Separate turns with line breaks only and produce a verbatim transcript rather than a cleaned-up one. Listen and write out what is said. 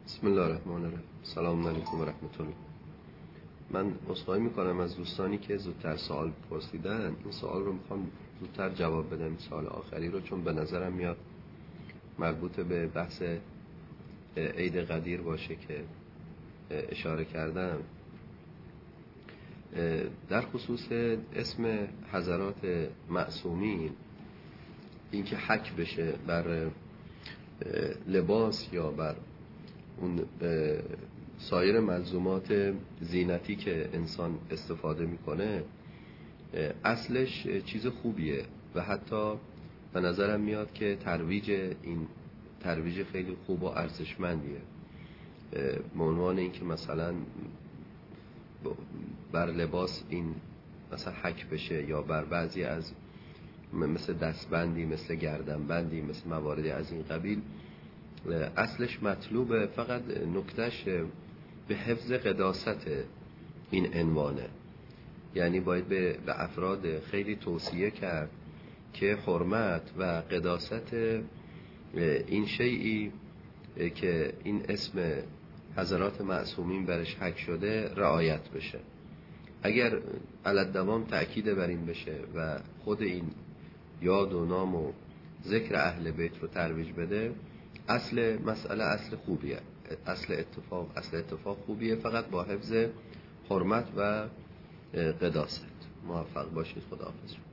بسم الله الرحمن الرحیم. سلام علیکم و رحمت الله. من عذرخواهی میکنم از دوستانی که زودتر سوال پرسیدن. این سوال رو میخوام زودتر جواب بدم، این سوال آخری رو، چون به نظرم میاد مربوط به بحث عید قدیر باشه که اشاره کردم. در خصوص اسم حضرات معصومین، این که حک بشه بر لباس یا بر اون سایر ملزومات زینتی که انسان استفاده میکنه، اصلش چیز خوبیه و حتی به نظرم میاد که ترویج این ترویج خیلی خوب و ارزشمندیه، به عنوان این که مثلا بر لباس این مثلا حک بشه یا بر بعضی از مثل دستبندی، مثل گردنبندی، مثل مواردی از این قبیل. اصلش مطلوبه، فقط نکتهش به حفظ قداست این عنوانه. یعنی باید به, به افراد خیلی توصیه کرد که حرمت و قداست این شیئی که این اسم حضرات معصومین برش حک شده رعایت بشه. اگر علت دوام تأکید بر این بشه و خود این یاد و نام و ذکر اهل بیت رو ترویج بده، اصل مسئله اصل خوبیه، اصل اتفاق اصل اتفاق خوبیه، فقط با حفظ حرمت و قداست. موفق باشید. خداحافظ.